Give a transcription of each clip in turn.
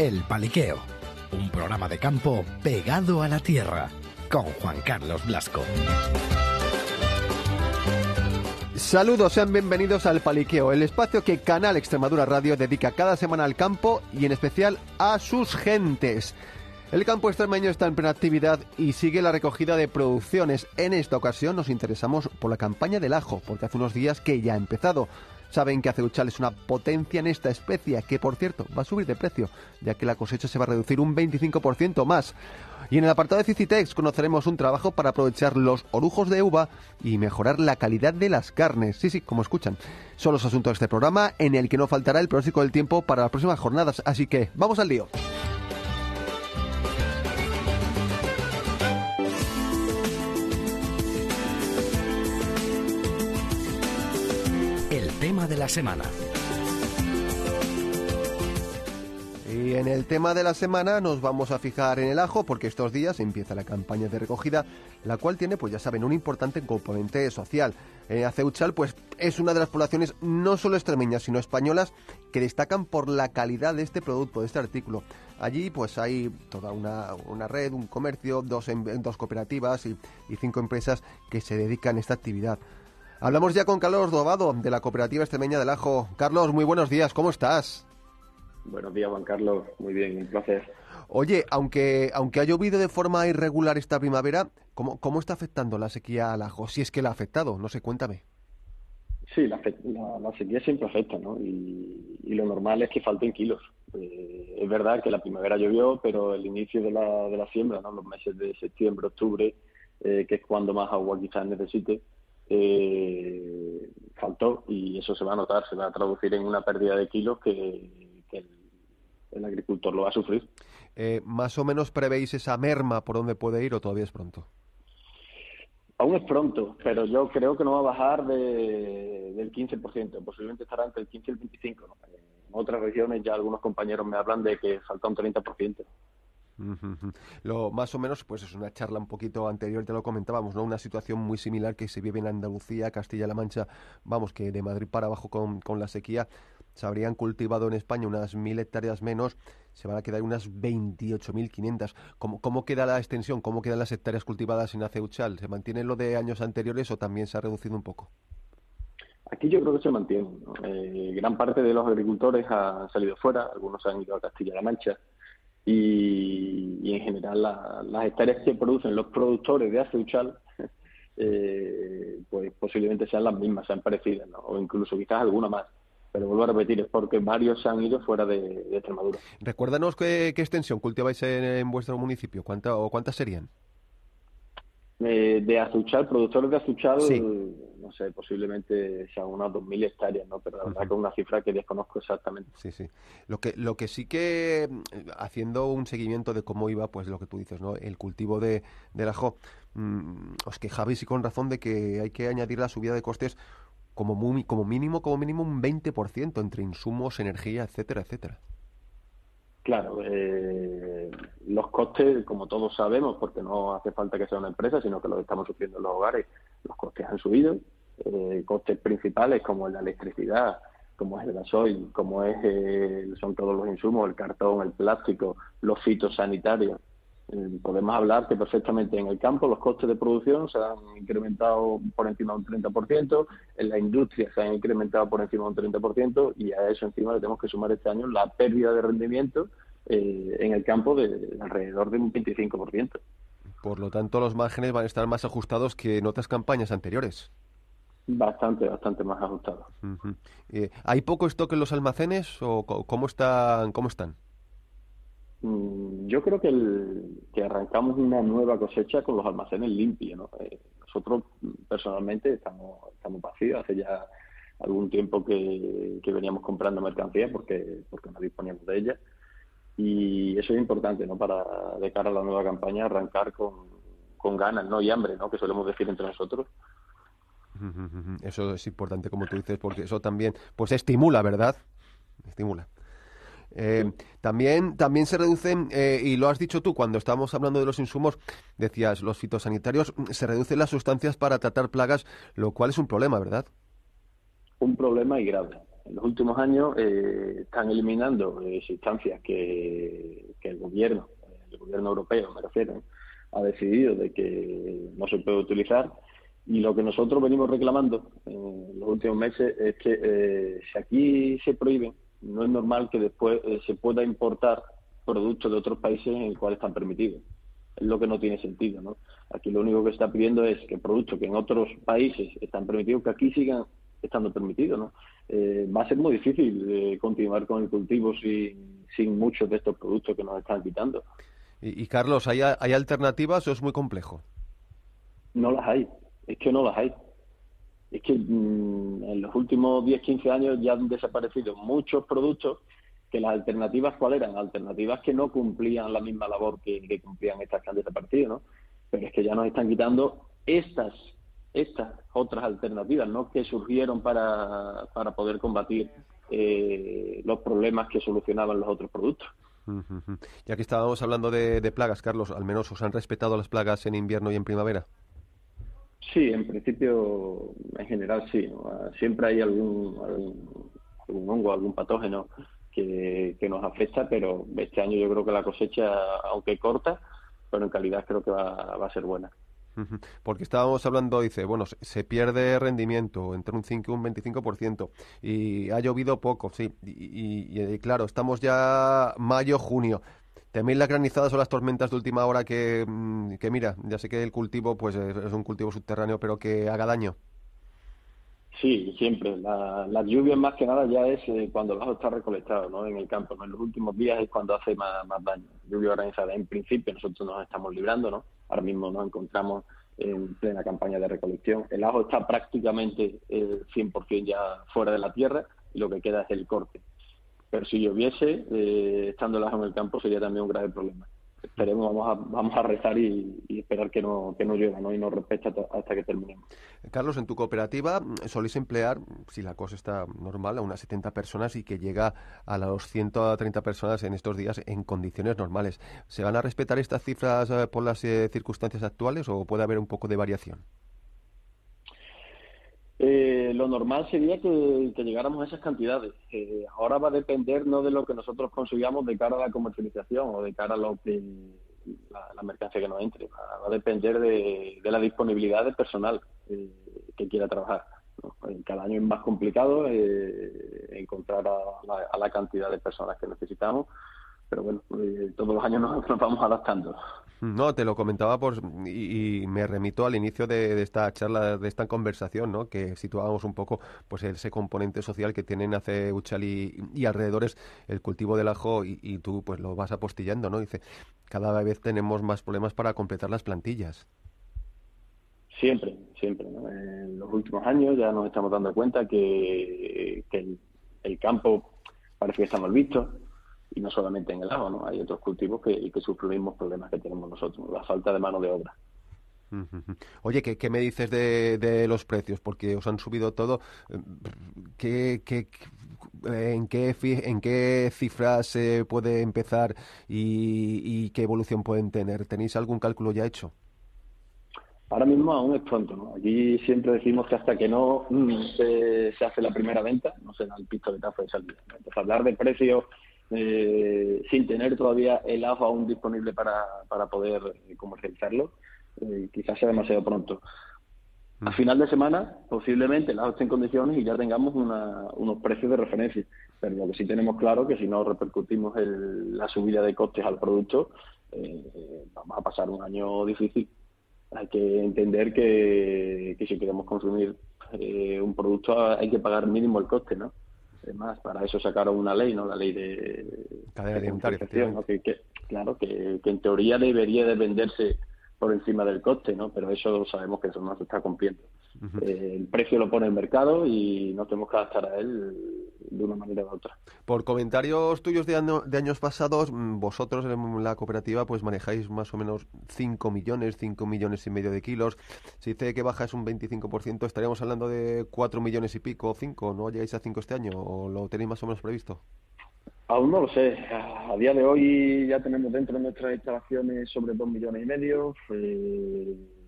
El Paliqueo, un programa de campo pegado a la tierra, con Juan Carlos Blasco. Saludos, sean bienvenidos al Paliqueo, el espacio que Canal Extremadura Radio dedica cada semana al campo y en especial a sus gentes. El campo extremeño está en plena actividad y sigue la recogida de producciones. En esta ocasión nos interesamos por la campaña del ajo, porque hace unos días que ya ha empezado. Saben que Aceuchal es una potencia en esta especie, que por cierto va a subir de precio, ya que la cosecha se va a reducir un 25% más. Y en el apartado de Cicitex conoceremos un trabajo para aprovechar los orujos de uva y mejorar la calidad de las carnes. Sí, como escuchan. Son los asuntos de este programa, en el que no faltará el pronóstico del tiempo para las próximas jornadas. Así que, ¡vamos al lío! El tema de la semana. Y en el tema de la semana nos vamos a fijar en el ajo, porque estos días empieza la campaña de recogida, la cual tiene, pues ya saben, un importante componente social. Aceuchal, pues es una de las poblaciones no solo extremeñas, sino españolas, que destacan por la calidad de este producto, de este artículo. Allí, pues hay toda una red, un comercio, dos cooperativas y 5 empresas que se dedican a esta actividad. Hablamos ya con Carlos Dobado, de la Cooperativa Extremeña del Ajo. Carlos, muy buenos días, ¿cómo estás? Buenos días, Juan Carlos. Muy bien, un placer. Oye, aunque ha llovido de forma irregular esta primavera, ¿cómo está afectando la sequía al ajo? Si es que la ha afectado, no sé, cuéntame. Sí, la sequía siempre afecta, ¿no? Y lo normal es que falten kilos. Es verdad que la primavera llovió, pero el inicio de la siembra, ¿no? Los meses de septiembre, octubre, que es cuando más agua quizás necesite, faltó, y eso se va a notar, se va a traducir en una pérdida de kilos que el agricultor lo va a sufrir. ¿Más o menos prevéis esa merma por dónde puede ir o todavía es pronto? Aún es pronto, pero yo creo que no va a bajar del 15%, posiblemente estará entre el 15 y el 25%. ¿No? En otras regiones ya algunos compañeros me hablan de que falta un 30%. Lo más o menos, pues es una charla un poquito anterior, te lo comentábamos, ¿no? Una situación muy similar que se vive en Andalucía, Castilla-La Mancha, vamos, que de Madrid para abajo con la sequía se habrían cultivado en España unas 1.000 hectáreas menos, se van a quedar unas 28.500. ¿Cómo queda la extensión? ¿Cómo quedan las hectáreas cultivadas en Aceuchal? ¿Se mantiene lo de años anteriores o también se ha reducido un poco? Aquí yo creo que se mantiene, ¿no? Gran parte de los agricultores han salido fuera, algunos han ido a Castilla-La Mancha, y en general las hectáreas que producen los productores de Aceuchal pues posiblemente sean las mismas, sean parecidas, ¿no? O incluso quizás alguna más. Pero vuelvo a repetir, es porque varios se han ido fuera de Extremadura. Recuérdanos qué extensión cultiváis en vuestro municipio, ¿cuántas serían? De Aceuchal, productores de Aceuchal, sí. No sé, posiblemente sean unas 2.000 hectáreas, ¿no? Pero la verdad que es una cifra que desconozco exactamente. Sí. Lo que sí que, haciendo un seguimiento de cómo iba, pues lo que tú dices, ¿no? El cultivo del ajo, os quejabais y con razón de que hay que añadir la subida de costes como mínimo un 20% entre insumos, energía, etcétera, etcétera. Claro, los costes, como todos sabemos, porque no hace falta que sea una empresa, sino que los estamos sufriendo en los hogares, los costes han subido. Costes principales como la electricidad, como es el gasoil, como son todos los insumos, el cartón, el plástico, los fitosanitarios. Podemos hablar que perfectamente en el campo los costes de producción se han incrementado por encima de un 30%, en la industria se han incrementado por encima de un 30%, y a eso encima le tenemos que sumar este año la pérdida de rendimiento en el campo de alrededor de un 25%. Por lo tanto, los márgenes van a estar más ajustados que en otras campañas anteriores. Bastante más ajustados. ¿Hay poco stock en los almacenes o cómo están? Yo creo que arrancamos una nueva cosecha con los almacenes limpios, ¿no? Nosotros personalmente estamos vacíos. Hace ya algún tiempo que veníamos comprando mercancía porque no disponíamos de ella, y eso es importante, ¿no? Para de cara a la nueva campaña arrancar con ganas, ¿no? Y hambre, ¿no? Que solemos decir entre nosotros. Eso es importante, como tú dices, porque eso también pues estimula, ¿verdad? Estimula. También se reducen, y lo has dicho tú, cuando estábamos hablando de los insumos, decías, los fitosanitarios, se reducen las sustancias para tratar plagas, lo cual es un problema, ¿verdad? Un problema y grave. En los últimos años están eliminando sustancias que el gobierno europeo, me refiero, ha decidido de que no se puede utilizar. Y lo que nosotros venimos reclamando en los últimos meses es que si aquí se prohíben, no es normal que después se pueda importar productos de otros países en el cual están permitidos. Es lo que no tiene sentido, ¿no? Aquí lo único que se está pidiendo es que productos que en otros países están permitidos, que aquí sigan estando permitidos, ¿no? Va a ser muy difícil continuar con el cultivo sin muchos de estos productos que nos están quitando. Y Carlos, ¿hay alternativas o es muy complejo? No las hay, es que no las hay. Es que en los últimos 10-15 años ya han desaparecido muchos productos que las alternativas, ¿cuáles eran? Alternativas que no cumplían la misma labor que cumplían estas que han desaparecido, ¿no? Pero es que ya nos están quitando estas otras alternativas, ¿no? Que surgieron para poder combatir los problemas que solucionaban los otros productos. Ya que estábamos hablando de plagas, Carlos, ¿al menos os han respetado las plagas en invierno y en primavera? Sí, en principio, en general sí, ¿no? Siempre hay algún hongo, algún patógeno que nos afecta, pero este año yo creo que la cosecha, aunque corta, pero en calidad creo que va a ser buena. Porque estábamos hablando, dice, bueno, se pierde rendimiento entre un 5 y un 25%, y ha llovido poco, sí, y claro, estamos ya mayo, junio. ¿Teméis las granizadas o las tormentas de última hora que mira, ya sé que el cultivo pues es un cultivo subterráneo, pero que haga daño? Sí, siempre. Las lluvias más que nada ya es cuando el ajo está recolectado, ¿no? En el campo, ¿no? En los últimos días es cuando hace más daño. Lluvia organizada. En principio nosotros nos estamos librando, ¿no? Ahora mismo nos encontramos en plena campaña de recolección. El ajo está prácticamente 100% ya fuera de la tierra y lo que queda es el corte. Pero si lloviese, estando el ajo en el campo sería también un grave problema. Esperemos, vamos a rezar y esperar que no llueva, ¿no? Y nos respete hasta que terminemos. Carlos, en tu cooperativa soléis emplear, si la cosa está normal, a unas 70 personas y que llega a los 130 personas en estos días en condiciones normales. ¿Se van a respetar estas cifras por las circunstancias actuales o puede haber un poco de variación? Lo normal sería que llegáramos a esas cantidades. Ahora va a depender no de lo que nosotros consigamos de cara a la comercialización o de cara a lo que la mercancía que nos entre. Va a depender de la disponibilidad de personal que quiera trabajar, ¿no? Cada año es más complicado encontrar a la cantidad de personas que necesitamos, pero bueno, todos los años nos vamos adaptando. No, te lo comentaba y me remito al inicio de esta charla, de esta conversación, ¿no? Que situábamos un poco pues ese componente social que tienen hace Uchal y alrededores el cultivo del ajo y tú pues lo vas apostillando, ¿no? Dice, cada vez tenemos más problemas para completar las plantillas. Siempre, ¿no? En los últimos años ya nos estamos dando cuenta que el campo parece que está mal visto. Y no solamente en el ajo, ¿no? Hay otros cultivos que sufren los mismos problemas que tenemos nosotros, la falta de mano de obra. Oye, ¿qué me dices de los precios? Porque os han subido todo. ¿En qué cifras se puede empezar y qué evolución pueden tener? ¿Tenéis algún cálculo ya hecho? Ahora mismo aún es pronto, ¿no? Aquí siempre decimos que hasta que no se hace la primera venta, no se da el pistoletazo de salida. Entonces, hablar de precios sin tener todavía el ajo aún disponible para poder comercializarlo, quizás sea demasiado pronto. A final de semana, posiblemente el ajo esté en condiciones y ya tengamos unos precios de referencia. Pero lo que sí tenemos claro que si no repercutimos la subida de costes al producto, vamos a pasar un año difícil. Hay que entender que si queremos consumir un producto hay que pagar mínimo el coste, ¿no? Además, para eso sacaron una ley, ¿no? La ley de cadena alimentaria, ¿no? Claro, que en teoría debería de venderse por encima del coste, ¿no? Pero eso sabemos que eso no se está cumpliendo. El precio lo pone el mercado y nos tenemos que adaptar a él de una manera u otra. Por comentarios tuyos de años pasados, vosotros en la cooperativa pues manejáis más o menos 5 millones y medio de kilos. Si dice que baja es un 25%, estaríamos hablando de 4 millones y pico, 5, ¿no llegáis a 5 este año o lo tenéis más o menos previsto? Aún no lo sé. A día de hoy ya tenemos dentro de nuestras instalaciones sobre 2 millones y medio.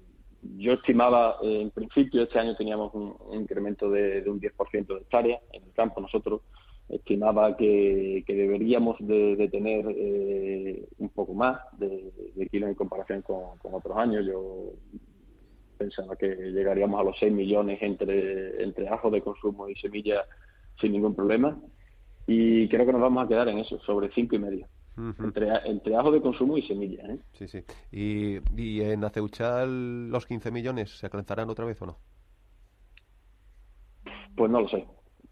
Yo estimaba, en principio, este año teníamos un incremento de un 10% de hectáreas. En el campo nosotros, estimaba que deberíamos de tener un poco más de kilos en comparación con otros años. Yo pensaba que llegaríamos a los 6 millones entre ajos de consumo y semillas sin ningún problema, y creo que nos vamos a quedar en eso, sobre 5,5. Entre ajo de consumo y semillas, ¿eh? Sí, sí. ¿Y en Aceuchal los 15 millones se alcanzarán otra vez o no? Pues no lo sé.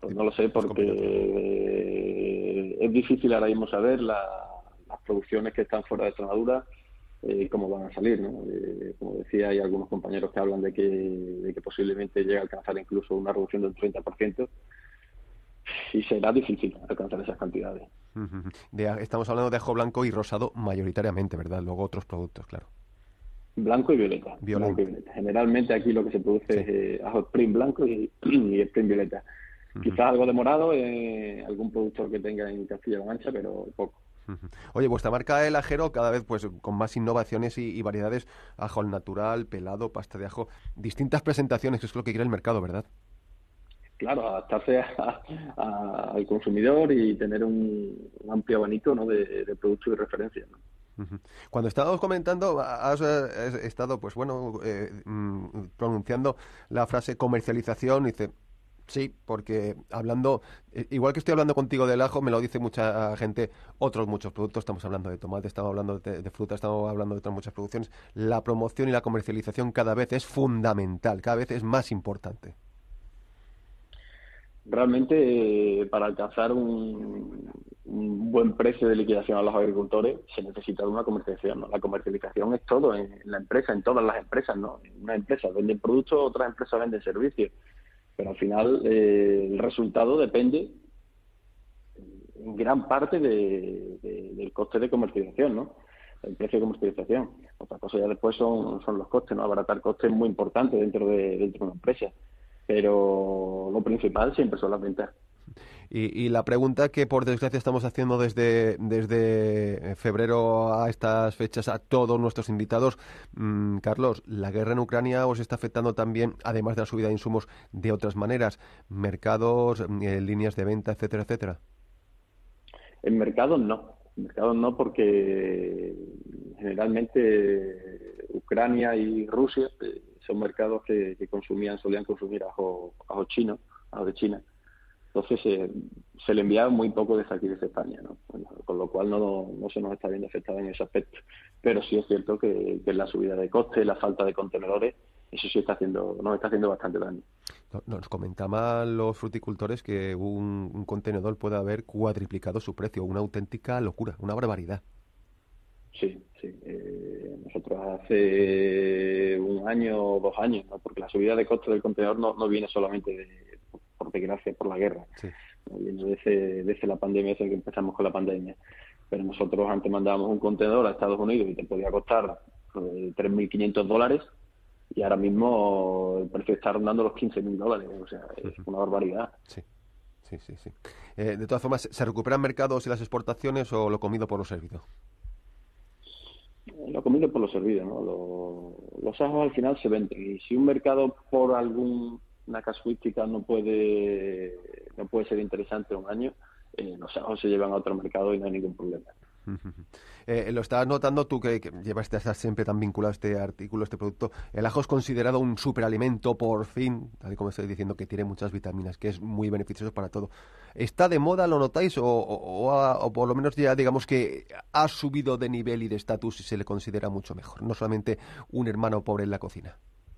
Porque es difícil ahora mismo saber las producciones que están fuera de Extremadura, cómo van a salir, ¿no? Como decía, hay algunos compañeros que hablan de que posiblemente llegue a alcanzar incluso una reducción del 30%, y será difícil alcanzar esas cantidades. Estamos hablando de ajo blanco y rosado mayoritariamente, ¿verdad? Luego otros productos, claro. Blanco y violeta. Blanco y violeta. Generalmente aquí lo que se produce es ajo spring blanco y spring violeta. Quizás algo de morado, algún productor que tenga en Castilla-La Mancha, pero poco. Oye, vuestra marca El Ajero cada vez pues con más innovaciones y variedades, ajo al natural, pelado, pasta de ajo, distintas presentaciones, que es lo que quiere el mercado, ¿verdad? Claro, adaptarse al consumidor y tener un amplio abanico, ¿no?, de productos y referencias, ¿no? Cuando estábamos comentando, has estado, pues bueno, pronunciando la frase comercialización, y dice, sí, porque hablando, igual que estoy hablando contigo del ajo, me lo dice mucha gente, otros muchos productos, estamos hablando de tomate, estamos hablando de fruta, estamos hablando de otras muchas producciones, la promoción y la comercialización cada vez es fundamental, cada vez es más importante. Realmente, para alcanzar un buen precio de liquidación a los agricultores se necesita una comercialización, ¿no? La comercialización es todo en la empresa, en todas las empresas, ¿no? Una empresa vende productos, otras empresas venden servicios, pero al final el resultado depende en gran parte del coste de comercialización, ¿no? El precio de comercialización. Otra cosa ya después son los costes, ¿no? Abaratar costes es muy importante dentro de una empresa, pero lo principal siempre son las ventas. Y la pregunta que por desgracia estamos haciendo desde febrero a estas fechas a todos nuestros invitados, Carlos, ¿la guerra en Ucrania os está afectando también, además de la subida de insumos, de otras maneras? ¿Mercados, líneas de venta, etcétera, etcétera? En mercados no, porque generalmente Ucrania y Rusia son mercados que solían consumir ajo chino, ajo de China. Entonces se le enviaba muy poco desde aquí, desde España, ¿no? Bueno, con lo cual no se nos está viendo afectada en ese aspecto. Pero sí es cierto que la subida de costes, la falta de contenedores, eso sí nos está haciendo bastante daño. Nos comentaban los fruticultores que un contenedor puede haber cuadriplicado su precio, una auténtica locura, una barbaridad. Sí. Nosotros hace 1 año o 2 años, ¿no? Porque la subida de costes del contenedor no viene solamente por desgracia, por la guerra. Sí. No viene desde la pandemia, desde que empezamos con la pandemia. Pero nosotros antes mandábamos un contenedor a Estados Unidos y te podía costar $3.500, y ahora mismo el precio está rondando los $15.000. O sea, es una barbaridad. Sí. De todas formas, ¿se recuperan mercados y las exportaciones o lo comido por lo servido? Lo comido por lo servido, ¿no? Los ajos al final se venden, y si un mercado por alguna casuística no puede ser interesante un año, los ajos se llevan a otro mercado y no hay ningún problema. Lo estás notando tú que estás siempre tan vinculado a este artículo, a este producto. El ajo es considerado un superalimento, por fin, tal y como estoy diciendo, que tiene muchas vitaminas, que es muy beneficioso para todo. ¿Está de moda, lo notáis, o por lo menos ya digamos que ha subido de nivel y de estatus y se le considera mucho mejor, no solamente un hermano pobre en la cocina?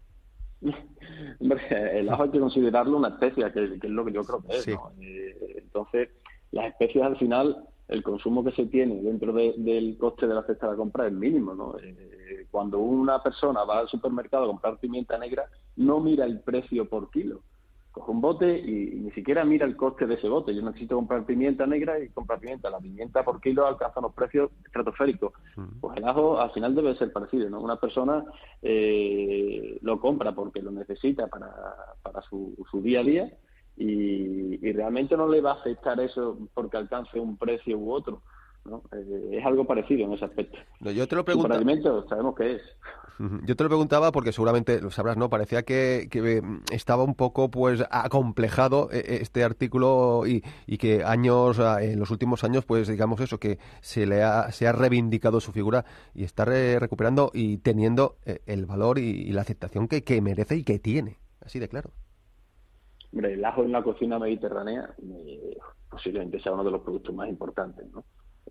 Hombre, el ajo hay que considerarlo una especia, que es lo que yo creo que es, sí, ¿no? Entonces, las especies al final, el consumo que se tiene dentro del coste de la cesta de la compra es mínimo, ¿no? Cuando una persona va al supermercado a comprar pimienta negra, no mira el precio por kilo. Coge un bote y ni siquiera mira el coste de ese bote. Yo necesito comprar pimienta negra y comprar pimienta. La pimienta por kilo alcanza unos precios estratosféricos. Pues el ajo al final debe ser parecido, ¿no? Una persona lo compra porque lo necesita para su día a día, y realmente no le va a afectar eso porque alcance un precio u otro, ¿no? Es algo parecido en ese aspecto. No, yo te lo pregunto. Superalimentos sabemos qué es. Yo te lo preguntaba porque seguramente lo sabrás, ¿no? Parecía que estaba un poco pues acomplejado este artículo y que en los últimos años, pues digamos eso, que se ha reivindicado su figura y está recuperando y teniendo el valor y la aceptación que merece y que tiene, así de claro. Hombre, el ajo en la cocina mediterránea posiblemente sea uno de los productos más importantes, ¿no?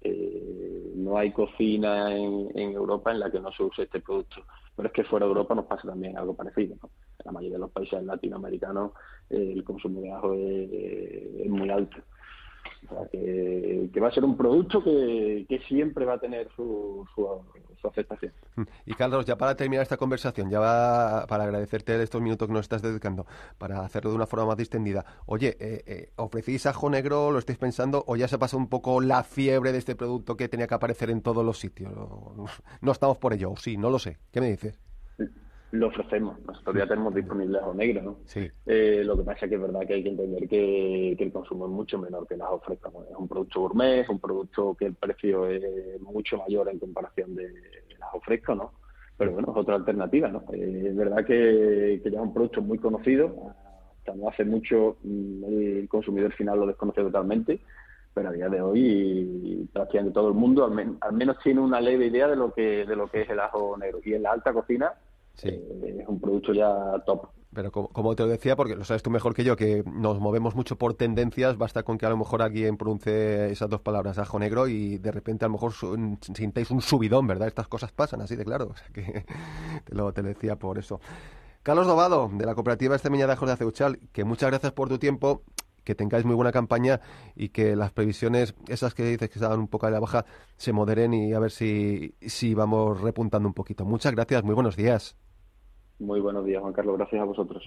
No hay cocina en Europa en la que no se use este producto, pero es que fuera de Europa nos pasa también algo parecido, ¿no? En la mayoría de los países latinoamericanos el consumo de ajo es muy alto. O sea, que va a ser un producto que siempre va a tener su aceptación. Y Carlos, ya para terminar esta conversación, para agradecerte estos minutos que nos estás dedicando, para hacerlo de una forma más distendida. Oye, ¿ofrecéis ajo negro? ¿Lo estáis pensando? ¿O ya se ha pasado un poco la fiebre de este producto que tenía que aparecer en todos los sitios? No estamos por ello, sí, no lo sé. ¿Qué me dices? Lo ofrecemos, nosotros ya tenemos disponible ajo negro, ¿no? Sí. Lo que pasa es que es verdad que hay que entender que el consumo es mucho menor que el ajo fresco, ¿no? Es un producto gourmet, es un producto que el precio es mucho mayor en comparación del ajo fresco, ¿no? Pero bueno, es otra alternativa, ¿no? Es verdad que ya es un producto muy conocido, hasta no hace mucho el consumidor final lo desconoce totalmente, pero a día de hoy prácticamente todo el mundo al menos tiene una leve idea de lo que es el ajo negro. Y en la alta cocina Sí. es un producto ya top. Pero como te lo decía, porque lo sabes tú mejor que yo, que nos movemos mucho por tendencias, basta con que a lo mejor alguien pronuncie esas dos palabras, ajo negro, y de repente a lo mejor sintáis un subidón, ¿verdad? Estas cosas pasan así de claro, o sea que te lo decía por eso. Carlos Dobado, de la Cooperativa Extremeña de Ajos de Aceuchal, que muchas gracias por tu tiempo, que tengáis muy buena campaña y que las previsiones, esas que dices que estaban un poco a la baja, se moderen y a ver si vamos repuntando un poquito. Muchas gracias, muy buenos días. Muy buenos días, Juan Carlos. Gracias a vosotros.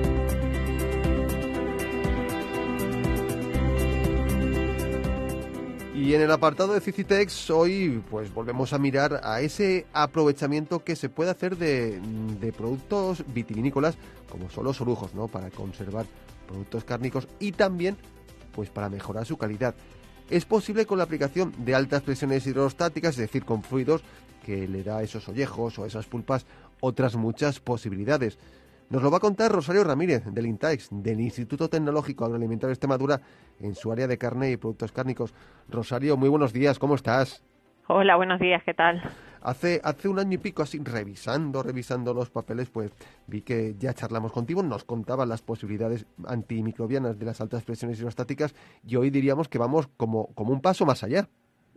Y en el apartado de Cicitex hoy pues volvemos a mirar a ese aprovechamiento que se puede hacer de productos vitivinícolas como son los orujos, ¿no? Para conservar productos cárnicos y también pues para mejorar su calidad. Es posible con la aplicación de altas presiones hidrostáticas, es decir, con fluidos que le da a esos ollejos o esas pulpas otras muchas posibilidades. Nos lo va a contar Rosario Ramírez, del INTAEX, del Instituto Tecnológico Agroalimentario de Extremadura, en su área de carne y productos cárnicos. Rosario, muy buenos días, ¿cómo estás? Hola, buenos días, ¿qué tal? Hace un año y pico, así, revisando los papeles, pues vi que ya charlamos contigo, nos contaban las posibilidades antimicrobianas de las altas presiones hidrostáticas y hoy diríamos que vamos como un paso más allá.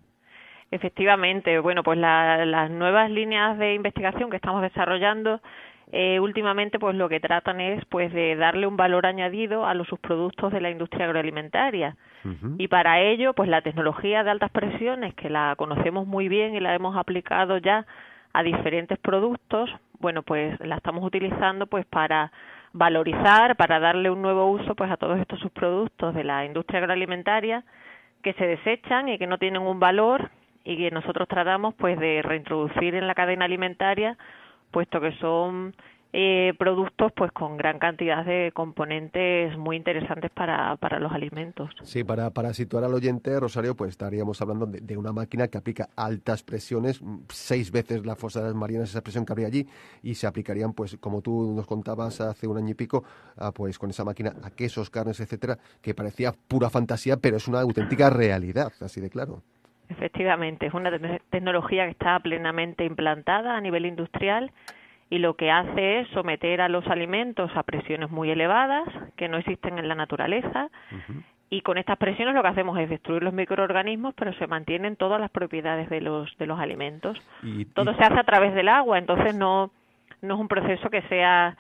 Efectivamente, bueno, pues las nuevas líneas de investigación que estamos desarrollando últimamente pues lo que tratan es pues de darle un valor añadido a los subproductos de la industria agroalimentaria. Uh-huh. Y para ello pues la tecnología de altas presiones, que la conocemos muy bien y la hemos aplicado ya a diferentes productos, bueno, pues la estamos utilizando pues para valorizar, para darle un nuevo uso pues a todos estos subproductos de la industria agroalimentaria que se desechan y que no tienen un valor y que nosotros tratamos pues de reintroducir en la cadena alimentaria, puesto que son productos pues con gran cantidad de componentes muy interesantes para los alimentos. Sí, para situar al oyente, Rosario, pues estaríamos hablando de una máquina que aplica altas presiones, 6 veces la fosa de las Marianas, esa presión que habría allí, y se aplicarían, pues como tú nos contabas hace un año y pico, pues con esa máquina a quesos, carnes, etcétera, que parecía pura fantasía, pero es una auténtica realidad, así de claro. Efectivamente, es una tecnología que está plenamente implantada a nivel industrial y lo que hace es someter a los alimentos a presiones muy elevadas que no existen en la naturaleza. Uh-huh. Y con estas presiones lo que hacemos es destruir los microorganismos, pero se mantienen todas las propiedades de los alimentos. Todo se hace a través del agua, entonces no es un proceso que sea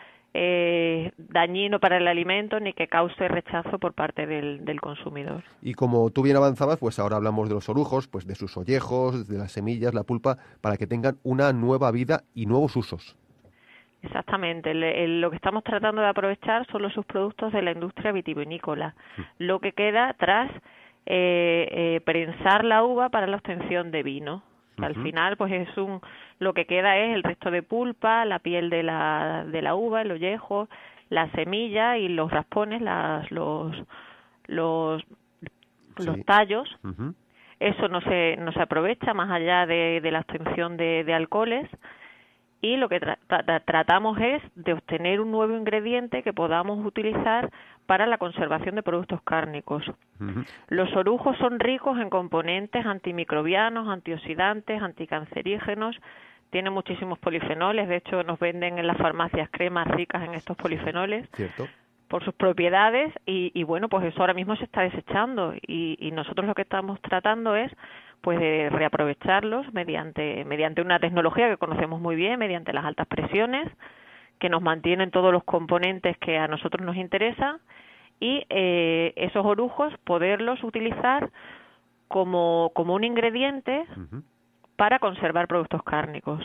dañino para el alimento ni que cause rechazo por parte del consumidor. Y como tú bien avanzabas, pues ahora hablamos de los orujos, pues de sus ollejos, de las semillas, la pulpa, para que tengan una nueva vida y nuevos usos. Exactamente, lo que estamos tratando de aprovechar son los subproductos de la industria vitivinícola, lo que queda tras prensar la uva para la obtención de vino. Uh-huh. Al final, pues lo que queda es el resto de pulpa, la piel de la uva, el ollejo, la semilla y los raspones, los tallos. Uh-huh. Eso no se aprovecha más allá de la obtención de alcoholes. y lo que tratamos es de obtener un nuevo ingrediente que podamos utilizar para la conservación de productos cárnicos. Ujú. Los orujos son ricos en componentes antimicrobianos, antioxidantes, anticancerígenos, tienen muchísimos polifenoles, de hecho nos venden en las farmacias cremas ricas en estos polifenoles Cierto. por sus propiedades y bueno, pues eso ahora mismo se está desechando y nosotros lo que estamos tratando es pues de reaprovecharlos mediante una tecnología que conocemos muy bien, mediante las altas presiones, que nos mantienen todos los componentes que a nosotros nos interesan y esos orujos poderlos utilizar como un ingrediente Ujú. para conservar productos cárnicos.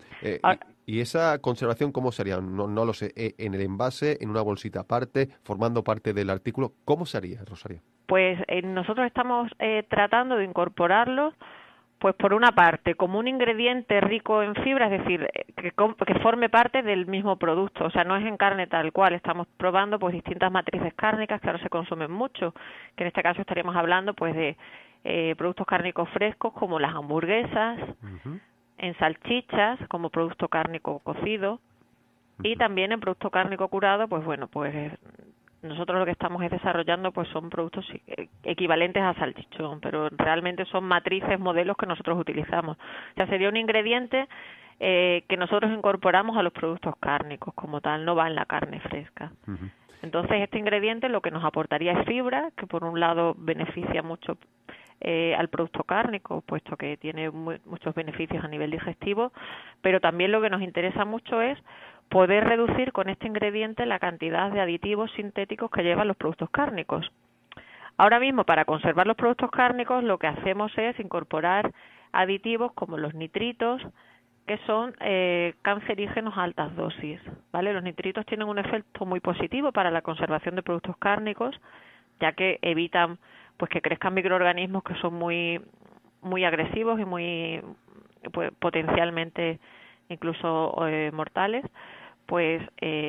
¿Y esa conservación cómo sería? No lo sé. ¿En el envase, en una bolsita aparte, formando parte del artículo? ¿Cómo se haría, Rosario? Pues nosotros estamos tratando de incorporarlos, pues por una parte, como un ingrediente rico en fibra, es decir, que forme parte del mismo producto, o sea, no es en carne tal cual, estamos probando pues distintas matrices cárnicas que ahora se consumen mucho, que en este caso estaríamos hablando pues de productos cárnicos frescos como las hamburguesas, Ujú. en salchichas como producto cárnico cocido y también en producto cárnico curado, pues bueno, pues nosotros lo que estamos desarrollando pues son productos equivalentes a salchichón, pero realmente son matrices, modelos que nosotros utilizamos. O sea, sería un ingrediente que nosotros incorporamos a los productos cárnicos, como tal, no va en la carne fresca. Ujú. Entonces, este ingrediente lo que nos aportaría es fibra, que por un lado beneficia mucho al producto cárnico, puesto que tiene muchos beneficios a nivel digestivo, pero también lo que nos interesa mucho es poder reducir con este ingrediente la cantidad de aditivos sintéticos que llevan los productos cárnicos. Ahora mismo, para conservar los productos cárnicos, lo que hacemos es incorporar aditivos como los nitritos, que son cancerígenos a altas dosis, ¿vale? Los nitritos tienen un efecto muy positivo para la conservación de productos cárnicos, ya que evitan pues que crezcan microorganismos que son muy agresivos y muy pues, potencialmente incluso mortales, pues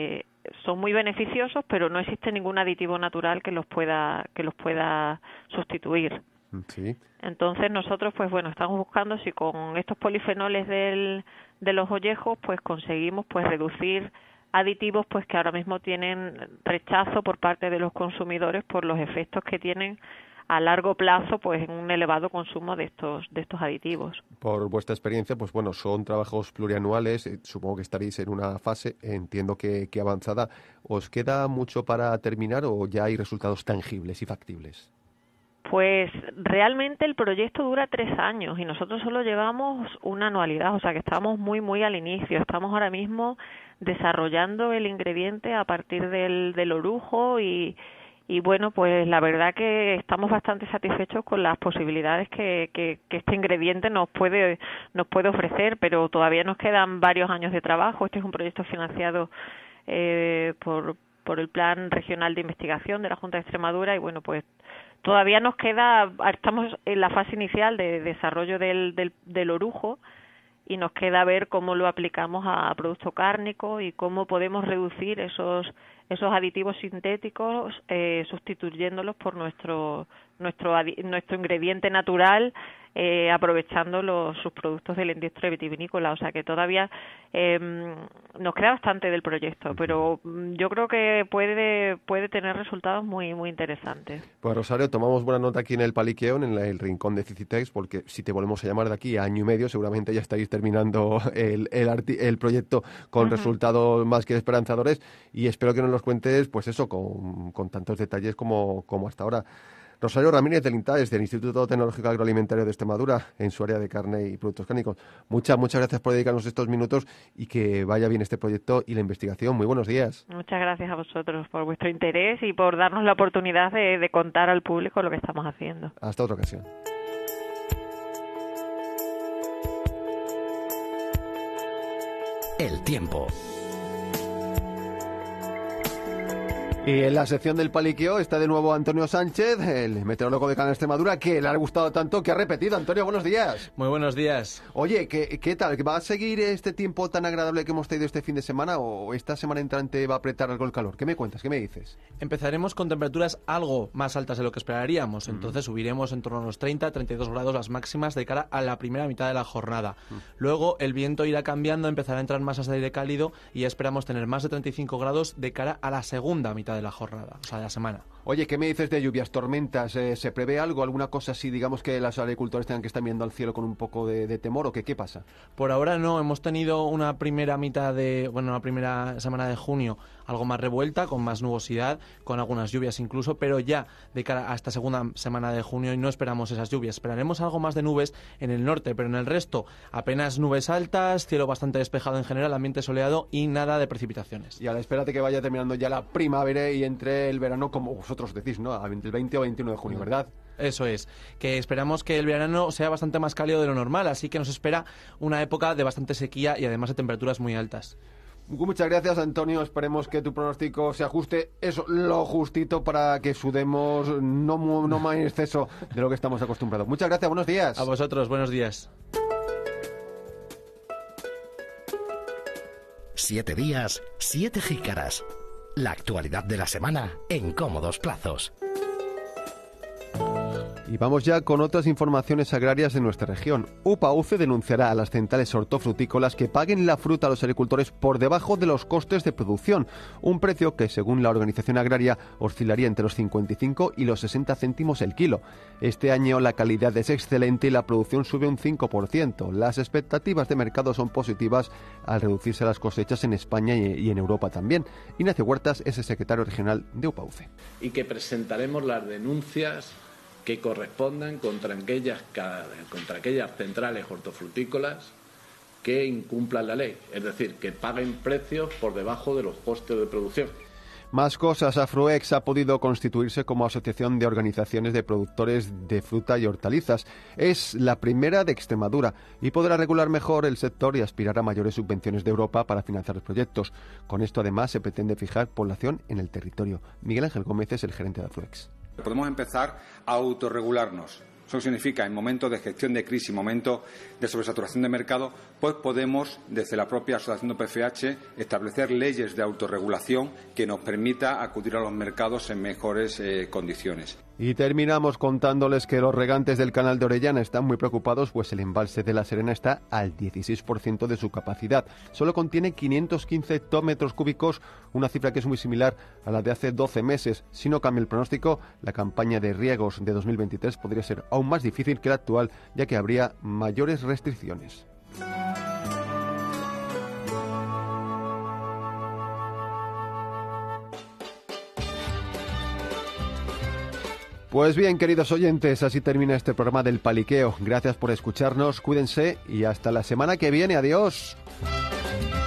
son muy beneficiosos, pero no existe ningún aditivo natural que los pueda sustituir. Sí. Entonces nosotros pues bueno, estamos buscando si con estos polifenoles de los ollejos pues conseguimos pues reducir aditivos pues que ahora mismo tienen rechazo por parte de los consumidores por los efectos que tienen a largo plazo pues en un elevado consumo de estos aditivos. Por vuestra experiencia, pues bueno, son trabajos plurianuales, supongo que estaréis en una fase, entiendo que avanzada. ¿Os queda mucho para terminar o ya hay resultados tangibles y factibles? Pues realmente el proyecto dura 3 años y nosotros solo llevamos una anualidad, o sea que estamos muy al inicio. Estamos ahora mismo desarrollando el ingrediente a partir del orujo y bueno, pues la verdad que estamos bastante satisfechos con las posibilidades que este ingrediente nos puede ofrecer, pero todavía nos quedan varios años de trabajo. Este es un proyecto financiado por el Plan Regional de Investigación de la Junta de Extremadura y bueno, pues todavía nos queda, estamos en la fase inicial de desarrollo del orujo y nos queda ver cómo lo aplicamos a producto cárnico y cómo podemos reducir esos aditivos sintéticos sustituyéndolos por nuestro ingrediente natural, aprovechando sus productos de la industria vitivinícola. O sea que todavía nos queda bastante del proyecto, pero yo creo que puede tener resultados muy interesantes. Pues Rosario, tomamos buena nota aquí en el Paliqueo, en el rincón de Cicitex, porque si te volvemos a llamar de aquí a año y medio, seguramente ya estáis terminando el proyecto con resultados más que esperanzadores y espero que nos los cuentes, pues eso, con tantos detalles como hasta ahora. Rosario Ramírez del INTAES, del Instituto Tecnológico Agroalimentario de Extremadura, en su área de carne y productos cárnicos. Muchas gracias por dedicarnos estos minutos y que vaya bien este proyecto y la investigación. Muy buenos días. Muchas gracias a vosotros por vuestro interés y por darnos la oportunidad de contar al público lo que estamos haciendo. Hasta otra ocasión. El tiempo. Y en la sección del paliqueo está de nuevo Antonio Sánchez, el meteorólogo de Canal Extremadura, que le ha gustado tanto que ha repetido. Antonio, buenos días. Muy buenos días. Oye, ¿qué tal? ¿Va a seguir este tiempo tan agradable que hemos tenido este fin de semana o esta semana entrante va a apretar algo el calor? ¿Qué me cuentas? ¿Qué me dices? Empezaremos con temperaturas algo más altas de lo que esperaríamos. Entonces subiremos en torno a los 30-32 grados las máximas de cara a la primera mitad de la jornada. Luego el viento irá cambiando, empezará a entrar masas de aire cálido y esperamos tener más de 35 grados de cara a la segunda mitad de la jornada, o sea, de la semana. Oye, ¿qué me dices de lluvias, tormentas? ¿Se prevé algo, alguna cosa así, digamos, que los agricultores tengan que estar viendo al cielo con un poco de temor o qué pasa? Por ahora no, hemos tenido una primera semana de junio algo más revuelta, con más nubosidad, con algunas lluvias incluso, pero ya de cara a esta segunda semana de junio no esperamos esas lluvias. Esperaremos algo más de nubes en el norte, pero en el resto apenas nubes altas, cielo bastante despejado en general, ambiente soleado y nada de precipitaciones. Y ahora espérate que vaya terminando ya la primavera y entre el verano, como vosotros decís, ¿no? El 20 o 21 de junio, ¿verdad? Eso es, que esperamos que el verano sea bastante más cálido de lo normal, así que nos espera una época de bastante sequía y además de temperaturas muy altas. Muchas gracias, Antonio. Esperemos que tu pronóstico se ajuste, eso, lo justito para que sudemos no más en exceso de lo que estamos acostumbrados. Muchas gracias, buenos días. A vosotros, buenos días. 7 días, 7 jícaras. La actualidad de la semana en cómodos plazos. Y vamos ya con otras informaciones agrarias de nuestra región. UPAUCE denunciará a las centrales hortofrutícolas que paguen la fruta a los agricultores por debajo de los costes de producción, un precio que, según la organización agraria, oscilaría entre los 55 y los 60 céntimos el kilo. Este año la calidad es excelente y la producción sube un 5%. Las expectativas de mercado son positivas al reducirse las cosechas en España y en Europa también. Ignacio Huertas es el secretario regional de UPAUCE. Y que presentaremos las denuncias que correspondan contra aquellas centrales hortofrutícolas que incumplan la ley, es decir, que paguen precios por debajo de los costes de producción. Más cosas. Afruex ha podido constituirse como asociación de organizaciones de productores de fruta y hortalizas. Es la primera de Extremadura y podrá regular mejor el sector y aspirar a mayores subvenciones de Europa para financiar los proyectos. Con esto, además, se pretende fijar población en el territorio. Miguel Ángel Gómez es el gerente de Afruex. Podemos empezar a autorregularnos. Eso significa, en momentos de gestión de crisis, momentos de sobresaturación de mercado, pues podemos, desde la propia asociación de PFH, establecer leyes de autorregulación que nos permita acudir a los mercados en mejores condiciones. Y terminamos contándoles que los regantes del canal de Orellana están muy preocupados, pues el embalse de La Serena está al 16% de su capacidad. Solo contiene 515 hectómetros cúbicos, una cifra que es muy similar a la de hace 12 meses. Si no cambia el pronóstico, la campaña de riegos de 2023 podría ser aún más difícil que la actual, ya que habría mayores restricciones. Pues bien, queridos oyentes, así termina este programa del Paliqueo. Gracias por escucharnos, cuídense y hasta la semana que viene. Adiós.